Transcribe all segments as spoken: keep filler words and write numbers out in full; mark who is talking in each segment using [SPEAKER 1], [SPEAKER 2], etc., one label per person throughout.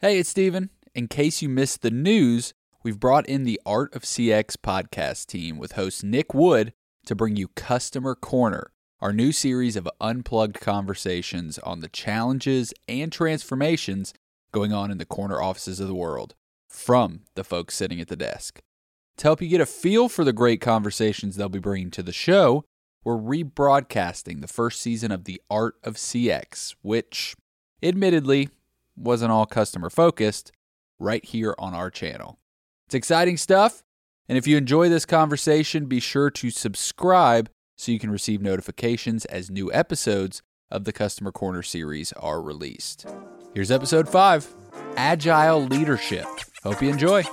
[SPEAKER 1] Hey, it's Steven. In case you missed the news, we've brought in the Art of C X podcast team with host Nick Wood to bring you Customer Corner, our new series of unplugged conversations on the challenges and transformations going on in the corner offices of the world, from the folks sitting at the desk. To help you get a feel for the great conversations they'll be bringing to the show, we're rebroadcasting the first season of The Art of C X, which, admittedly, wasn't all customer-focused, right here on our channel. It's exciting stuff, and if you enjoy this conversation, be sure to subscribe so you can receive notifications as new episodes of the Customer Corner series are released. Here's episode five, Agile Leadership. Hope you enjoy.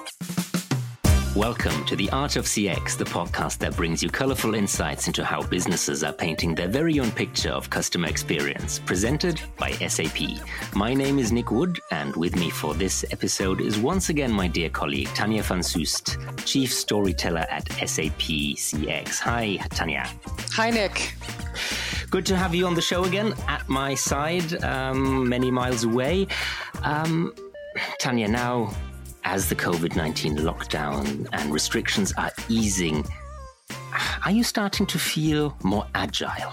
[SPEAKER 2] Welcome to The Art of C X, the podcast that brings you colorful insights into how businesses are painting their very own picture of customer experience, presented by S A P. My name is Nick Wood, and with me for this episode is once again my dear colleague, Tanja van Soest, Chief Storyteller at S A P C X. Hi, Tanja.
[SPEAKER 3] Hi, Nick.
[SPEAKER 2] Good to have you on the show again, at my side, um, many miles away. Um, Tanja, now, as the covid nineteen lockdown and restrictions are easing, are you starting to feel more agile?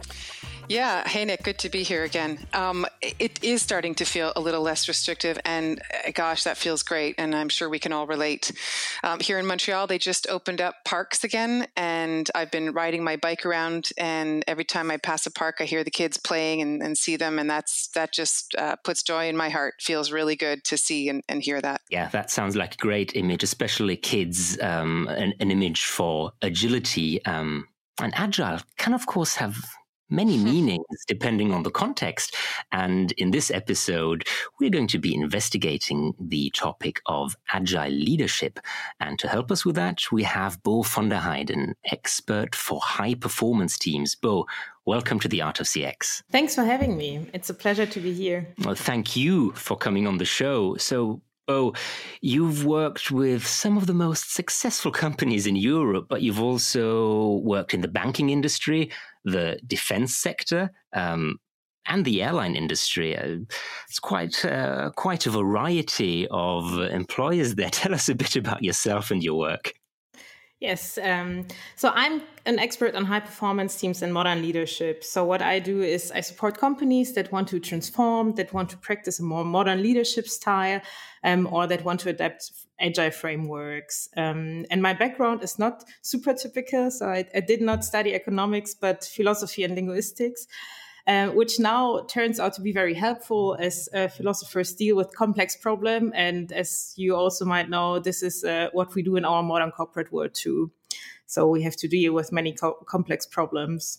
[SPEAKER 3] Yeah. Hey, Nick. Good to be here again. Um, it is starting to feel a little less restrictive, and uh, gosh, that feels great. And I'm sure we can all relate. Um, here in Montreal, they just opened up parks again, and I've been riding my bike around. And every time I pass a park, I hear the kids playing and, and see them, and that's that just uh, puts joy in my heart. Feels really good to see and, and hear that.
[SPEAKER 2] Yeah, that sounds like a great image, especially kids. Um, an, an image for agility, um, and agile can, of course, have many meanings depending on the context. And in this episode, we're going to be investigating the topic of agile leadership. And to help us with that, we have Bo van der Heijden, expert for high performance teams. Bo, welcome to The Art of C X.
[SPEAKER 4] Thanks for having me. It's a pleasure to be here.
[SPEAKER 2] Well, thank you for coming on the show. So, Bo, you've worked with some of the most successful companies in Europe, but you've also worked in the banking industry, the defense sector, um, and the airline industry. Uh, it's quite uh, quite a variety of employers there. Tell us a bit about yourself and your work.
[SPEAKER 4] Yes. Um, so I'm an expert on high performance teams and modern leadership. So what I do is I support companies that want to transform, that want to practice a more modern leadership style, um, or that want to adapt agile frameworks. Um, and my background is not super typical. So I, I did not study economics, but philosophy and linguistics. Uh, which now turns out to be very helpful as uh, philosophers deal with complex problems. And as you also might know, this is uh, what we do in our modern corporate world too. So we have to deal with many co- complex problems.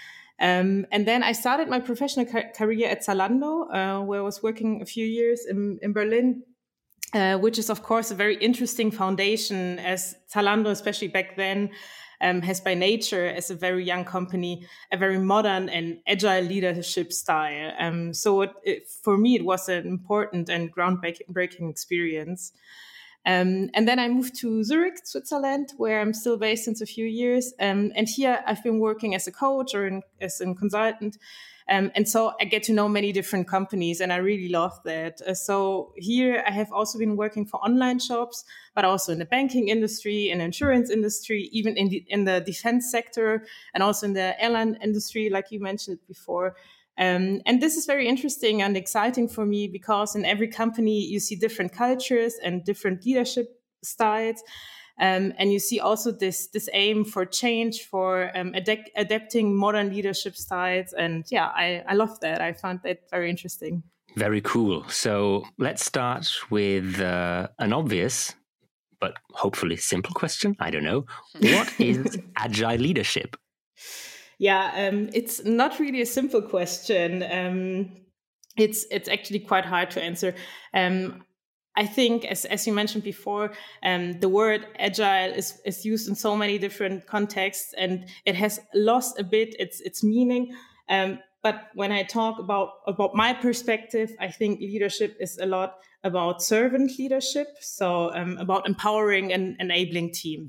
[SPEAKER 4] Um, and then I started my professional ca- career at Zalando, uh, where I was working a few years in, in Berlin, uh, which is, of course, a very interesting foundation, as Zalando, especially back then, Um, has by nature, as a very young company, a very modern and agile leadership style. Um, so it, it, for me, it was an important and groundbreaking experience. Um, and then I moved to Zurich, Switzerland, where I'm still based since a few years. Um, and here I've been working as a coach or in, as a consultant. Um, and so I get to know many different companies, and I really love that. Uh, so here I have also been working for online shops, but also in the banking industry, in the insurance industry, even in the, in the defense sector, and also in the airline industry, like you mentioned before. Um, and this is very interesting and exciting for me because in every company you see different cultures and different leadership styles. Um, and you see also this this aim for change, for um, adapt, adapting modern leadership styles. And yeah, I, I love that. I found that very interesting.
[SPEAKER 2] Very cool. So let's start with uh, an obvious, but hopefully simple question. I don't know. What is agile leadership?
[SPEAKER 4] Yeah, um, it's not really a simple question. Um, it's it's actually quite hard to answer. Um, I think, as as you mentioned before, um, the word agile is, is used in so many different contexts, and it has lost a bit its its meaning. Um, but when I talk about about my perspective, I think leadership is a lot about servant leadership, so um, about empowering and enabling teams.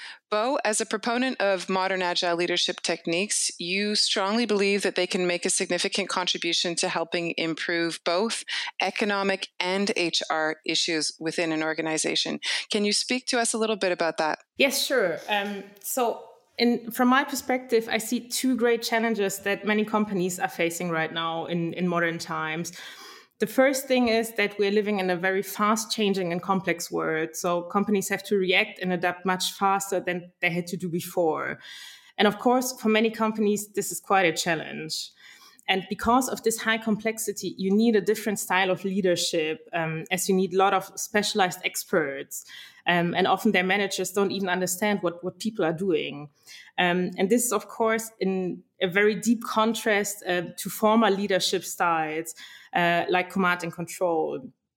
[SPEAKER 3] Bo, as a proponent of modern agile leadership techniques, you strongly believe that they can make a significant contribution to helping improve both economic and H R issues within an organization. Can you speak to us a little bit about that?
[SPEAKER 4] Yes, sure. Um, so in, from my perspective, I see two great challenges that many companies are facing right now in, in modern times. The first thing is that we're living in a very fast changing and complex world. So companies have to react and adapt much faster than they had to do before. And of course, for many companies, this is quite a challenge. And because of this high complexity, you need a different style of leadership, um, as you need a lot of specialized experts. Um, and often their managers don't even understand what, what people are doing. Um, and this is, of course, in a very deep contrast uh, to former leadership styles, uh, like command and control.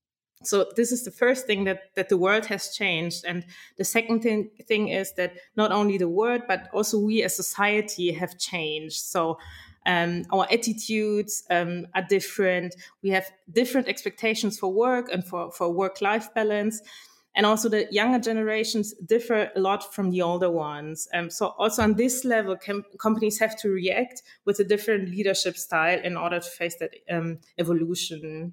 [SPEAKER 4] So this is the first thing that, that the world has changed. And the second thing, thing is that not only the world, but also we as society have changed. So um, our attitudes um, are different. We have different expectations for work and for, for work-life balance. And also the younger generations differ a lot from the older ones. Um, so also on this level, com- companies have to react with a different leadership style in order to face that um, evolution.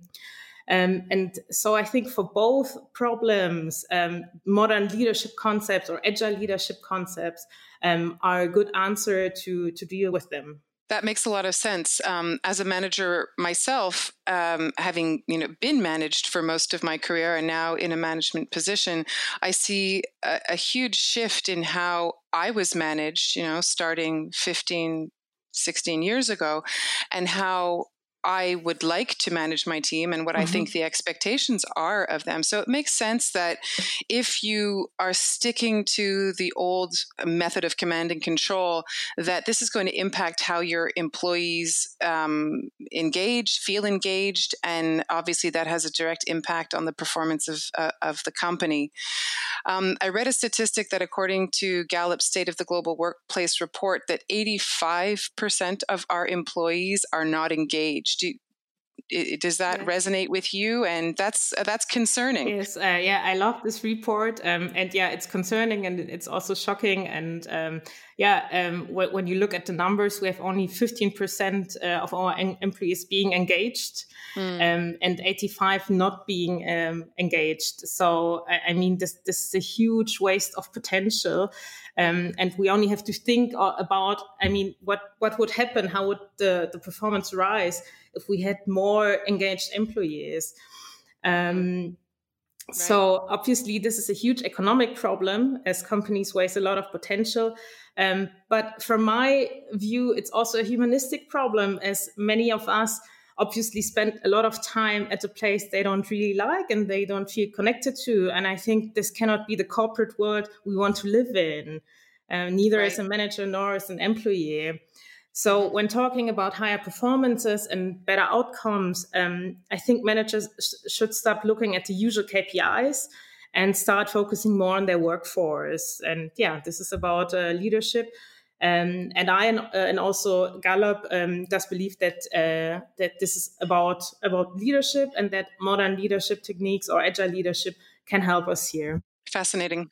[SPEAKER 4] Um, and so I think for both problems, um, modern leadership concepts or agile leadership concepts um, are a good answer to, to deal with them.
[SPEAKER 3] That makes a lot of sense. Um, as a manager myself, um, having you know been managed for most of my career and now in a management position, I see a, a huge shift in how I was managed, you know, starting fifteen, sixteen years ago, and how I would like to manage my team and what mm-hmm. I think the expectations are of them. So it makes sense that if you are sticking to the old method of command and control, that this is going to impact how your employees um, engage, feel engaged, and obviously that has a direct impact on the performance of, uh, of the company. Um, I read a statistic that according to Gallup's State of the Global Workplace report, that eighty-five percent of our employees are not engaged. Do, does that yes. resonate with you? And that's uh, that's concerning.
[SPEAKER 4] Yes, uh, yeah, I love this report, um, and yeah, it's concerning and it's also shocking. And um, yeah, um, w- when you look at the numbers, we have only fifteen percent uh, of our en- employees being engaged, mm. um, and eighty-five not being um, engaged. So I, I mean, this this is a huge waste of potential. Um, and we only have to think about, I mean, what, what would happen? How would the, the performance rise if we had more engaged employees? Um, right. So obviously, this is a huge economic problem as companies waste a lot of potential. Um, but from my view, it's also a humanistic problem, as many of us obviously spend a lot of time at a place they don't really like and they don't feel connected to. And I think this cannot be the corporate world we want to live in, um, neither right. as a manager nor as an employee. So when talking about higher performances and better outcomes, um, I think managers sh- should stop looking at the usual K P Is and start focusing more on their workforce. And yeah, this is about uh, leadership. Um, and I and, uh, and also Gallup um, does believe that uh, that this is about about leadership, and that modern leadership techniques or agile leadership can help us here.
[SPEAKER 3] Fascinating.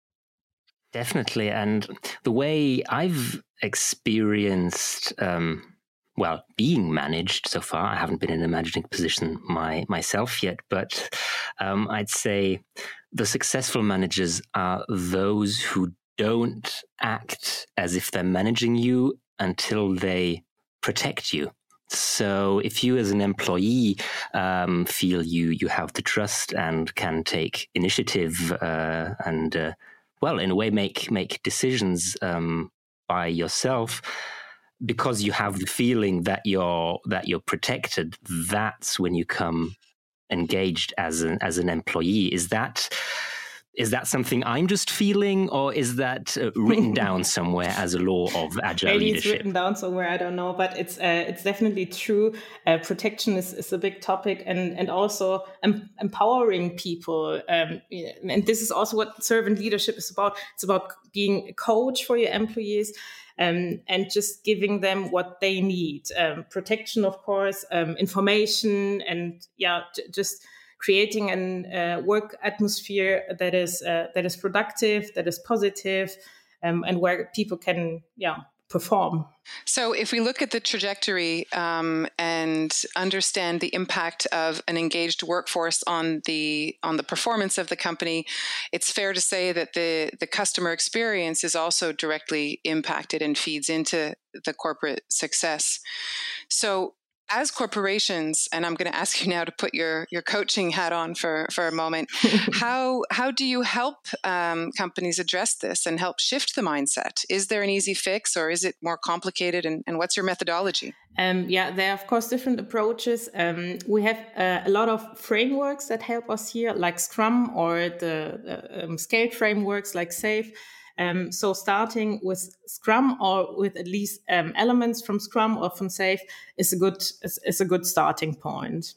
[SPEAKER 2] Definitely. And the way I've experienced, um, well, being managed so far, I haven't been in a managing position my, myself yet, but um, I'd say the successful managers are those who don't act as if they're managing you until they protect you. So if you as an employee um, feel you you have the trust and can take initiative uh, and, uh, well, in a way, make, make decisions um, by yourself, because you have the feeling that you're that you're protected, that's when you come engaged as an as an employee. Is that Is that something I'm just feeling, or is that uh, written down somewhere as a law of agile
[SPEAKER 4] Maybe
[SPEAKER 2] leadership?
[SPEAKER 4] It's written down somewhere, I don't know, but it's uh, it's definitely true. Uh, protection is, is a big topic, and and also em- empowering people. Um, and this is also what servant leadership is about. It's about being a coach for your employees. Um, and just giving them what they need. Um, protection, of course, um, information, and yeah, j- just creating a uh, work atmosphere that is uh, that is productive, that is positive, um, and where people can, yeah, perform.
[SPEAKER 3] So if we look at the trajectory um, and understand the impact of an engaged workforce on the on the performance of the company, it's fair to say that the, the customer experience is also directly impacted and feeds into the corporate success. So as corporations, and I'm going to ask you now to put your, your coaching hat on for, for a moment, how how do you help um, companies address this and help shift the mindset? Is there an easy fix, or is it more complicated? And, and what's your methodology?
[SPEAKER 4] Um, yeah, there are, of course, different approaches. Um, we have uh, a lot of frameworks that help us here, like Scrum or the, the um, scale frameworks like SAFe. Um, so starting with Scrum or with at least um, elements from Scrum or from SAFe is a good is, is a good starting point.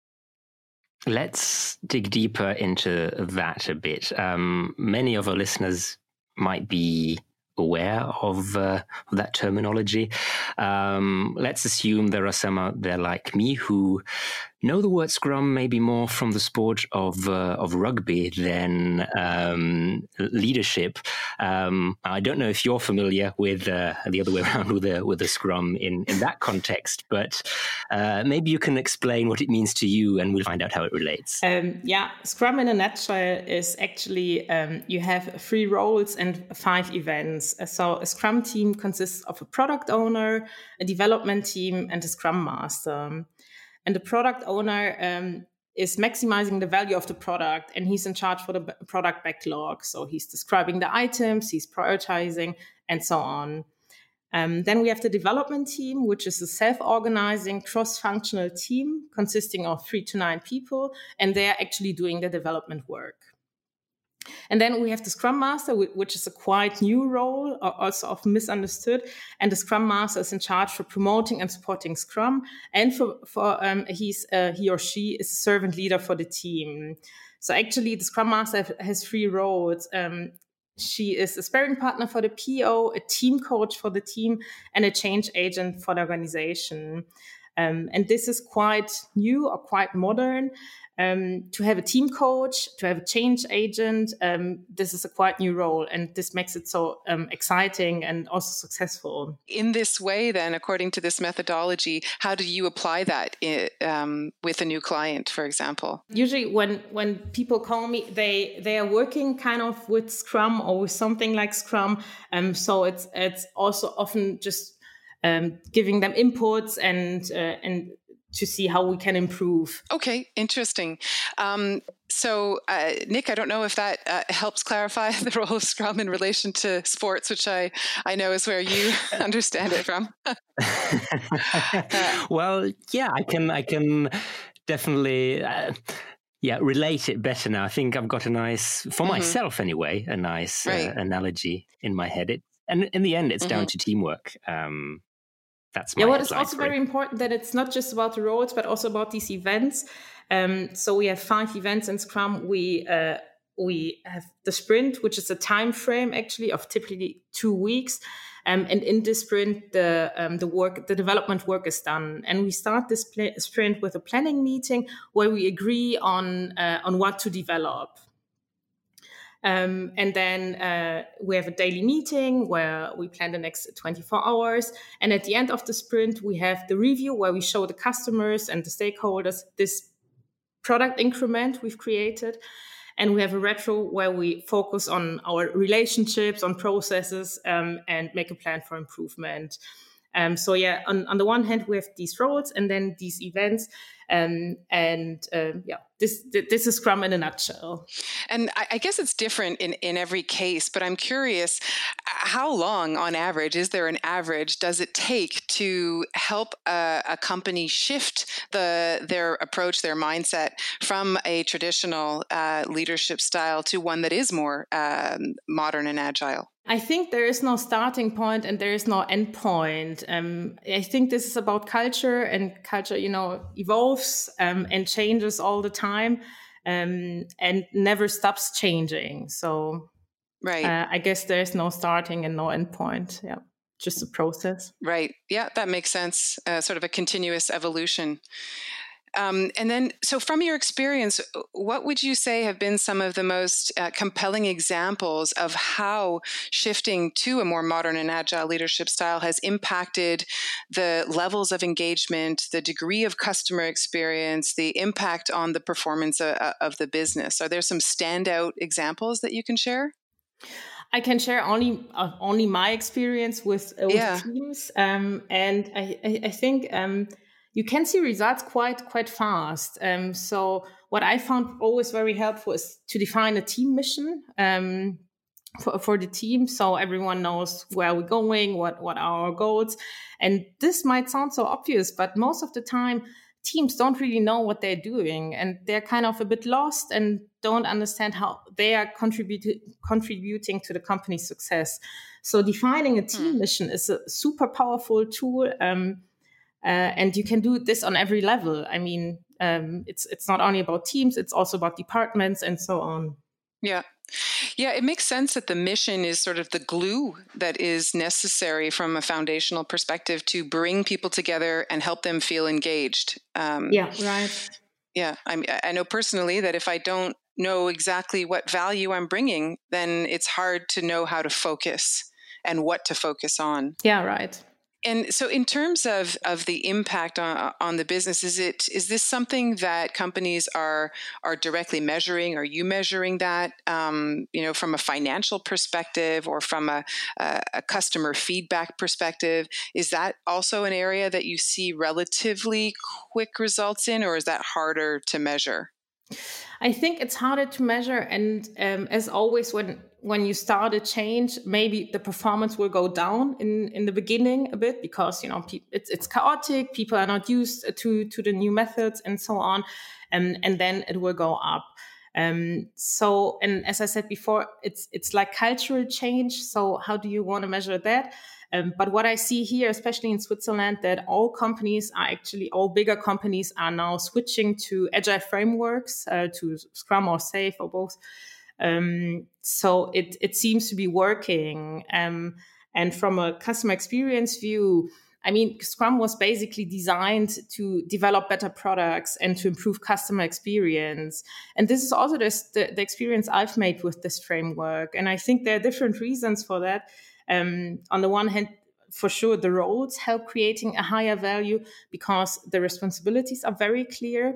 [SPEAKER 2] Let's dig deeper into that a bit. Um, many of our listeners might be aware of, uh, of that terminology. Um, let's assume there are some out there like me who know the word Scrum maybe more from the sport of uh, of rugby than um, leadership. Um, I don't know if you're familiar with uh, the other way around with a with a Scrum in, in that context, but uh, maybe you can explain what it means to you, and we'll find out how it relates.
[SPEAKER 4] Um, yeah, Scrum in a nutshell is actually um, you have three roles and five events. So a Scrum team consists of a product owner, a development team, and a Scrum master. And the product owner um, is maximizing the value of the product, and he's in charge for the b- product backlog. So he's describing the items, he's prioritizing, and so on. Um, then we have the development team, which is a self-organizing, cross-functional team consisting of three to nine people, and they're actually doing the development work. And then we have the Scrum Master, which is a quite new role, also often misunderstood. And the Scrum Master is in charge for promoting and supporting Scrum, and for, for um, he's uh, he or she is a servant leader for the team. So actually, the Scrum Master has three roles. Um, she is a sparring partner for the P O, a team coach for the team, and a change agent for the organization. Um, and this is quite new or quite modern. Um, to have a team coach, to have a change agent, um, this is a quite new role, and this makes it so um, exciting and also successful.
[SPEAKER 3] In this way, then, according to this methodology, how do you apply that in, um, with a new client, for example?
[SPEAKER 4] Usually when, when people call me, they they are working kind of with Scrum or with something like Scrum. Um, so it's it's also often just um, giving them inputs and uh, and to see how we can improve.
[SPEAKER 3] Okay, interesting. Um, so, uh, Nick, I don't know if that uh, helps clarify the role of Scrum in relation to sports, which I, I know is where you understand it from.
[SPEAKER 2] uh, well, yeah, I can I can definitely uh, yeah relate it better now. I think I've got a nice, for mm-hmm. myself anyway, a nice right. uh, analogy in my head. It, and in the end, it's mm-hmm. down to teamwork. Um, That's my
[SPEAKER 4] yeah, what is also very important that it's not just about the roles, but also about these events. Um, so we have five events in Scrum. We uh, we have the sprint, which is a time frame actually of typically two weeks. Um, and in this sprint, the um, the work, the development work is done. And we start this pl- sprint with a planning meeting where we agree on uh, on what to develop. Um, and then uh, we have a daily meeting where we plan the next twenty-four hours. And at the end of the sprint, we have the review where we show the customers and the stakeholders this product increment we've created. And we have a retro where we focus on our relationships, on processes, um, and make a plan for improvement. Um, so yeah, on, on the one hand, we have these roles and then these events. Um, and um, yeah, this this is Scrum in a nutshell.
[SPEAKER 3] And I, I guess it's different in, in every case, but I'm curious, how long on average, is there an average, does it take to help a, a company shift the their approach, their mindset from a traditional uh, leadership style to one that is more um, modern and agile?
[SPEAKER 4] I think there is no starting point and there is no end point. Um, I think this is about culture, and culture, you know, evolves um, and changes all the time um, and never stops changing. So
[SPEAKER 3] right.
[SPEAKER 4] uh, I guess there's no starting and no end point. Yeah, just a process.
[SPEAKER 3] Right. Yeah, that makes sense. Uh, sort of a continuous evolution. Um, and then, so from your experience, what would you say have been some of the most uh, compelling examples of how shifting to a more modern and agile leadership style has impacted the levels of engagement, the degree of customer experience, the impact on the performance of, of the business? Are there some standout examples that you can share?
[SPEAKER 4] I can share only uh, only my experience with, uh, with
[SPEAKER 3] Yeah.
[SPEAKER 4] teams, um, and I, I, I think um, you can see results quite quite fast. Um, so what I found always very helpful is to define a team mission um, for, for the team, so everyone knows where we're going, what what are our goals. And this might sound so obvious, but most of the time, teams don't really know what they're doing, and they're kind of a bit lost and don't understand how they are contributing contributing to the company's success. So defining a team hmm. mission is a super powerful tool, um, uh, and you can do this on every level. I mean, um, it's it's not only about teams; it's also about departments and so on.
[SPEAKER 3] Yeah. Yeah, it makes sense that the mission is sort of the glue that is necessary from a foundational perspective to bring people together and help them feel engaged. Um,
[SPEAKER 4] yeah, right.
[SPEAKER 3] Yeah, I, I know personally that if I don't know exactly what value I'm bringing, then it's hard to know how to focus and what to focus on.
[SPEAKER 4] Yeah, right.
[SPEAKER 3] And so in terms of, of the impact on, on the business, is it is this something that companies are are directly measuring? Are you measuring that, um, you know, from a financial perspective or from a, a, a customer feedback perspective? Is that also an area that you see relatively quick results in, or is that harder to measure?
[SPEAKER 4] I think it's harder to measure. And um, as always, when when you start a change, maybe the performance will go down in, in the beginning a bit because, you know, pe- it's it's chaotic. People are not used to, to the new methods and so on. Um, and then it will go up. Um, so, and as I said before, it's it's like cultural change. So how do you want to measure that? Um, but what I see here, especially in Switzerland, that all companies are actually, all bigger companies are now switching to agile frameworks, uh, to Scrum or SAFe or both. Um, so it it seems to be working. Um, and from a customer experience view, I mean, Scrum was basically designed to develop better products and to improve customer experience. And this is also this, the, the experience I've made with this framework. And I think there are different reasons for that. Um, on the one hand, for sure, the roles help creating a higher value because the responsibilities are very clear.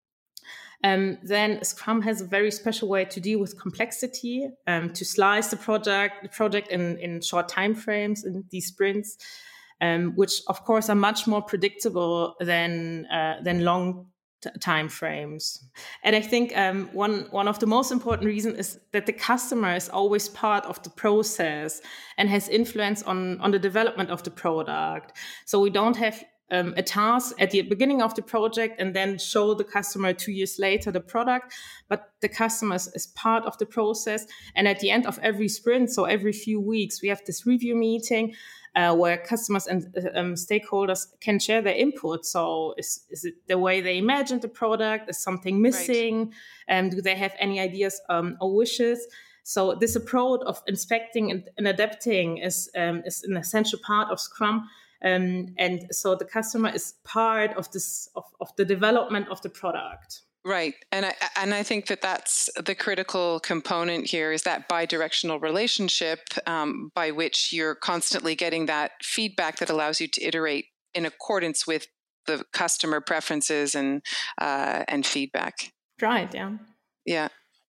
[SPEAKER 4] Um, then Scrum has a very special way to deal with complexity, um, to slice the project, the project in, in short time frames in these sprints, um, which of course are much more predictable than uh, than long t- time frames. And I think um, one one of the most important reasons is that the customer is always part of the process and has influence on on the development of the product. So we don't have Um, a task at the beginning of the project and then show the customer two years later the product, but the customer is part of the process. And at the end of every sprint, so every few weeks, we have this review meeting uh, where customers and uh, um, stakeholders can share their input. So is, is it the way they imagined the product? Is something missing? Right. Um, do they have any ideas um, or wishes? So this approach of inspecting and, and adapting is, um, is an essential part of Scrum. Um, and so the customer is part of this of, of the development of the product.
[SPEAKER 3] Right. And I, and I think that that's the critical component here is that bi-directional relationship um, by which you're constantly getting that feedback that allows you to iterate in accordance with the customer preferences and uh, and feedback.
[SPEAKER 4] Right. Yeah.
[SPEAKER 3] Yeah.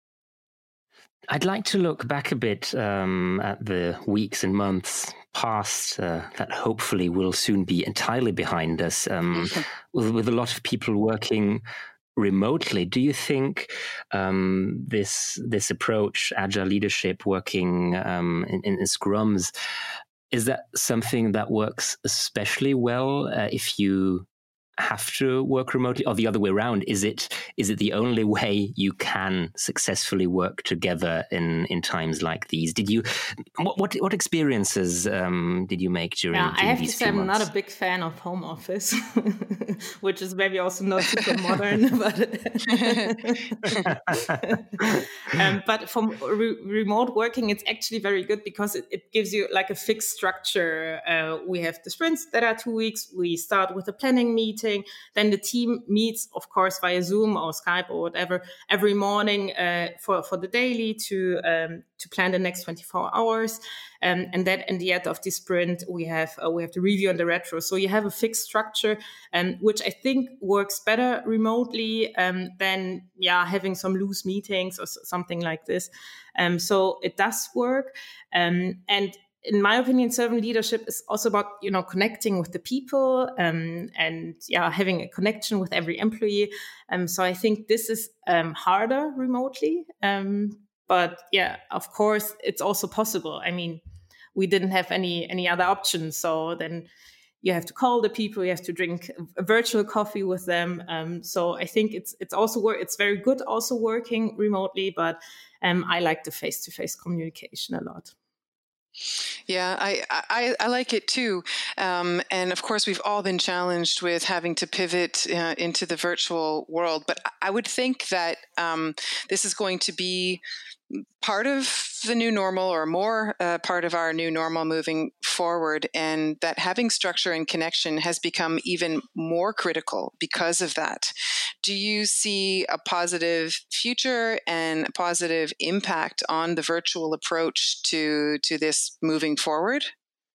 [SPEAKER 2] I'd like to look back a bit um, at the weeks and months past uh, that hopefully will soon be entirely behind us, um, with, with a lot of people working remotely. Do you think um, this this approach, agile leadership, working um, in, in scrums, is that something that works especially well uh, if you have to work remotely, or the other way around? Is it is it the only way you can successfully work together in, in times like these? Did you what what, what experiences um, did you make during?
[SPEAKER 4] Yeah,
[SPEAKER 2] during
[SPEAKER 4] I have
[SPEAKER 2] these
[SPEAKER 4] to say
[SPEAKER 2] few
[SPEAKER 4] I'm
[SPEAKER 2] months?
[SPEAKER 4] not a big fan of home office, which is maybe also not super modern. But um, but for re- remote working, it's actually very good because it, it gives you like a fixed structure. Uh, we have the sprints that are two weeks. We start with a planning meeting. meeting. Then the team meets, of course, via Zoom or Skype or whatever every morning uh, for, for the daily to um, to plan the next twenty-four hours. Um, and then in the end of the sprint, we have uh, we have the review and the retro. So you have a fixed structure, um, which I think works better remotely um, than yeah having some loose meetings or something like this. Um, so it does work. Um, and in my opinion, servant leadership is also about, you know, connecting with the people um, and yeah, having a connection with every employee. Um, so I think this is um, harder remotely. Um, but yeah, of course, it's also possible. I mean, we didn't have any any other options. So then you have to call the people, you have to drink a virtual coffee with them. Um, so I think it's it's also work. It's very good also working remotely, but um, I like the face-to-face communication a lot.
[SPEAKER 3] Yeah, I, I, I like it too. Um, and of course, we've all been challenged with having to pivot uh, into the virtual world. But I would think that um, this is going to be part of the new normal, or more uh, part of our new normal moving forward, and that having structure and connection has become even more critical because of that. Do you see a positive future and a positive impact on the virtual approach to, to this moving forward?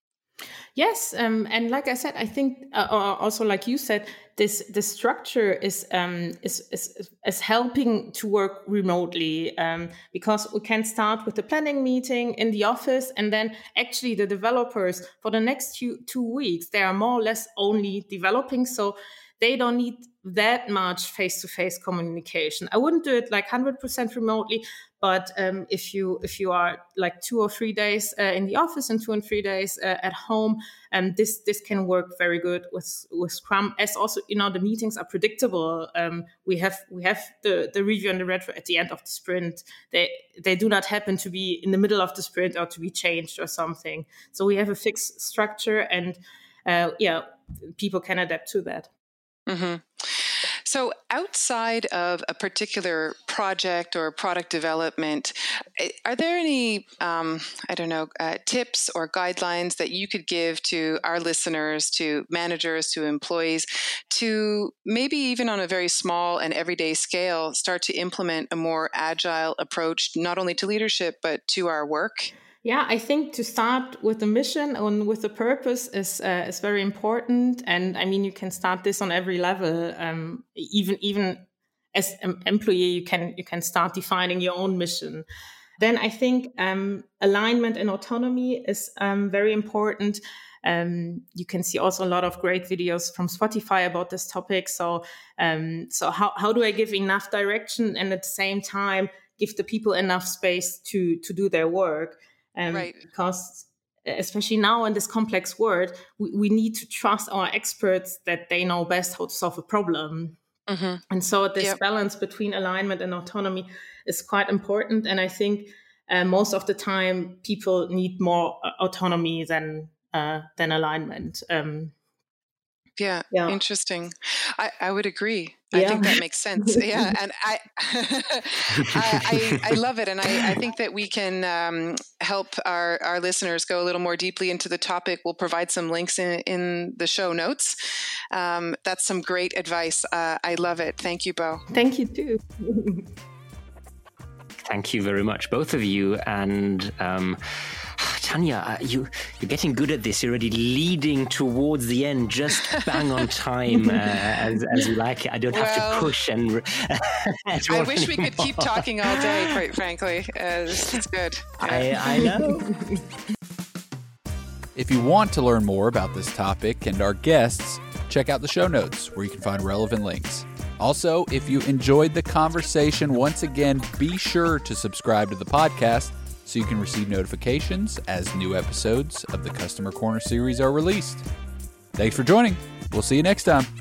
[SPEAKER 4] Yes, um, and like I said, I think uh, also like you said, this the structure is um, is, is is helping to work remotely um, because we can start with the planning meeting in the office, and then actually the developers for the next two two weeks they are more or less only developing, so they don't need that much face-to-face communication. I wouldn't do it like one hundred percent remotely, but um, if you if you are like two or three days uh, in the office and two and three days uh, at home, um, this this can work very good with with Scrum. As also, you know, the meetings are predictable. Um, we have we have the, the review and the retro at the end of the sprint. They they do not happen to be in the middle of the sprint or to be changed or something. So we have a fixed structure, and uh, yeah, people can adapt to that.
[SPEAKER 3] Mm-hmm. So outside of a particular project or product development, are there any, um, I don't know, uh, tips or guidelines that you could give to our listeners, to managers, to employees, to maybe even on a very small and everyday scale, start to implement a more agile approach, not only to leadership, but to our work?
[SPEAKER 4] Yeah, I think to start with the mission and with the purpose is uh, is very important. And I mean, you can start this on every level. Um, even even as an employee, you can you can start defining your own mission. Then I think um, alignment and autonomy is um, very important. Um, you can see also a lot of great videos from Spotify about this topic. So um, so how how do I give enough direction and at the same time give the people enough space to to do their work? Um,
[SPEAKER 3] right.
[SPEAKER 4] Because especially now in this complex world, we, we need to trust our experts that they know best how to solve a problem. Mm-hmm. And so this yep. balance between alignment and autonomy is quite important. And I think uh, most of the time people need more autonomy than uh, than alignment. Um,
[SPEAKER 3] Yeah, yeah, interesting. I, I would agree. Yeah. I think that makes sense. Yeah, and I I, I, I love it, and I, I think that we can um, help our, our listeners go a little more deeply into the topic. We'll provide some links in, in the show notes. Um, that's some great advice. Uh, I love it. Thank you, Bo.
[SPEAKER 4] Thank you, too.
[SPEAKER 2] Thank you very much, both of you. And um, Tanja, you, you're getting good at this. You're already leading towards the end, just bang on time, uh, as, as you like it. I don't well, have to push. and.
[SPEAKER 3] I wish we could keep talking all day, quite frankly. Uh, this is good.
[SPEAKER 2] Yeah. I, I know.
[SPEAKER 1] If you want to learn more about this topic and our guests, check out the show notes where you can find relevant links. Also, if you enjoyed the conversation, once again, be sure to subscribe to the podcast so you can receive notifications as new episodes of the Customer Corner series are released. Thanks for joining. We'll see you next time.